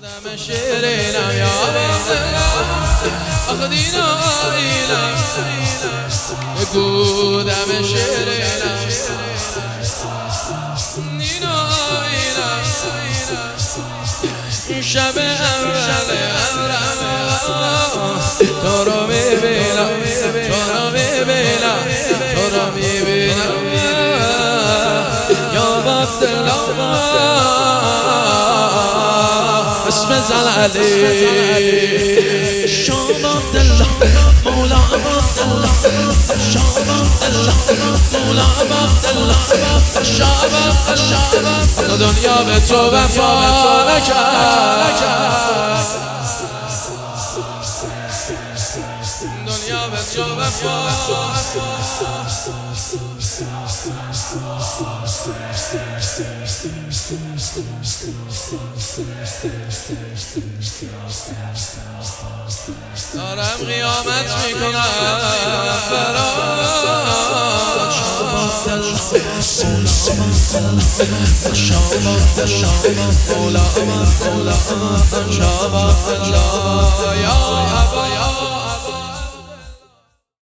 دم شیرینم یا آخه دینایینم بگو دم شیرینم دینایینم شب امرم تو رو میبینم تو رو میبینم تو رو میبینم یا عبدالله اسم زلعلی شام عبدالله مولا عبدالله شام عبدالله مولا عبدالله شام عبدالله دنیا به تو وفا نکرد دنیا به تو وفا دارم قیامت میکنم برات شام عبدالله یا ابا